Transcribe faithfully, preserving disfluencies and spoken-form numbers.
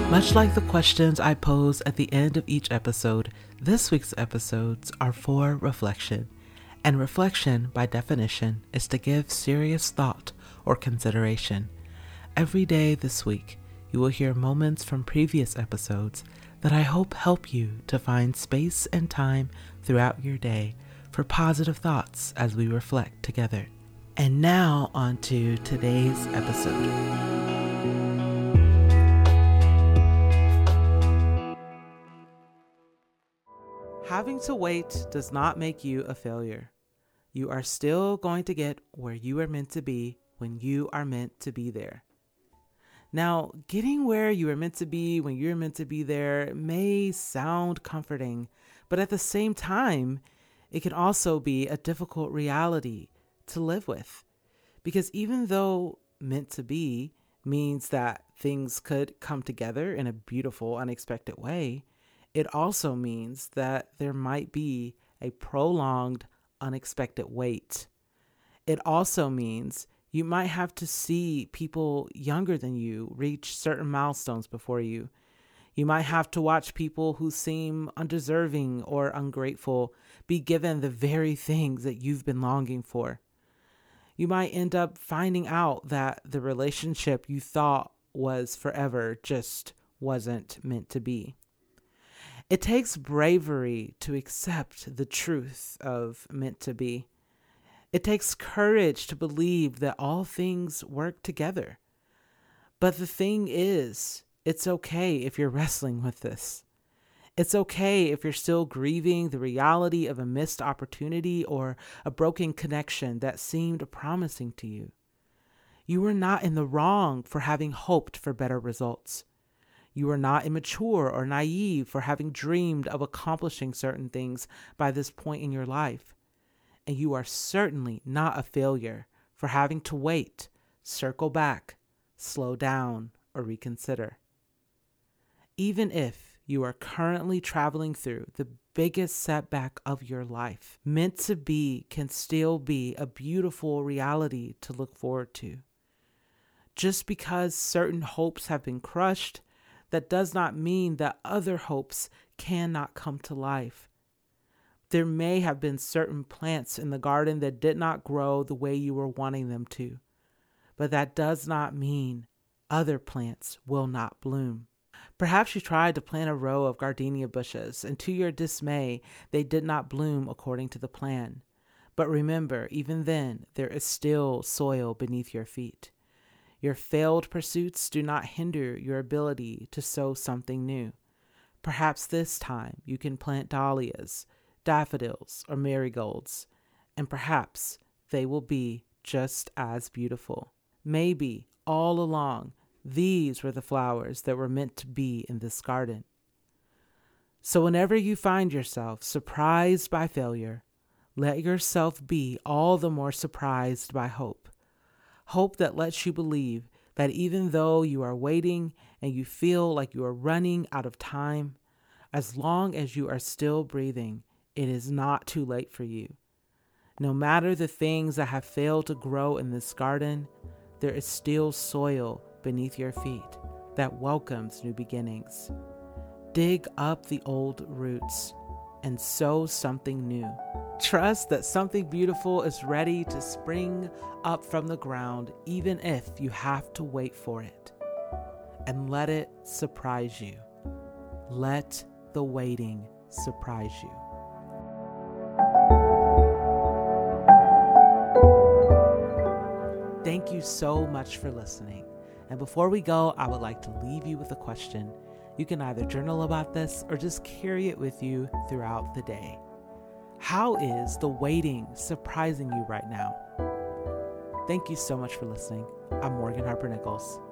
Much like the questions I pose at the end of each episode, this week's episodes are for reflection. And reflection, by definition, is to give serious thought or consideration. Every day this week, you will hear moments from previous episodes that I hope help you to find space and time throughout your day for positive thoughts as we reflect together. And now on to today's episode. Having to wait does not make you a failure. You are still going to get where you are meant to be when you are meant to be there. Now, getting where you are meant to be when you're meant to be there may sound comforting, but at the same time, it can also be a difficult reality to live with. Because even though meant to be means that things could come together in a beautiful, unexpected way, it also means that there might be a prolonged, unexpected wait. It also means you might have to see people younger than you reach certain milestones before you. You might have to watch people who seem undeserving or ungrateful be given the very things that you've been longing for. You might end up finding out that the relationship you thought was forever just wasn't meant to be. It takes bravery to accept the truth of meant to be. It takes courage to believe that all things work together. But the thing is, it's okay if you're wrestling with this. It's okay if you're still grieving the reality of a missed opportunity or a broken connection that seemed promising to you. You were not in the wrong for having hoped for better results. You are not immature or naive for having dreamed of accomplishing certain things by this point in your life. And you are certainly not a failure for having to wait, circle back, slow down, or reconsider. Even if you are currently traveling through the biggest setback of your life, meant to be can still be a beautiful reality to look forward to. Just because certain hopes have been crushed, that does not mean that other hopes cannot come to life. There may have been certain plants in the garden that did not grow the way you were wanting them to, but that does not mean other plants will not bloom. Perhaps you tried to plant a row of gardenia bushes, and to your dismay, they did not bloom according to the plan. But remember, even then, there is still soil beneath your feet. Your failed pursuits do not hinder your ability to sow something new. Perhaps this time you can plant dahlias, daffodils, or marigolds, and perhaps they will be just as beautiful. Maybe all along, these were the flowers that were meant to be in this garden. So whenever you find yourself surprised by failure, let yourself be all the more surprised by hope. Hope that lets you believe that even though you are waiting and you feel like you are running out of time, as long as you are still breathing, it is not too late for you. No matter the things that have failed to grow in this garden, there is still soil beneath your feet that welcomes new beginnings. Dig up the old roots and sow something new. Trust that something beautiful is ready to spring up from the ground, even if you have to wait for it. And let it surprise you. Let the waiting surprise you. Thank you so much for listening. And before we go, I would like to leave you with a question. You can either journal about this or just carry it with you throughout the day. How is the waiting surprising you right now? Thank you so much for listening. I'm Morgan Harper Nichols.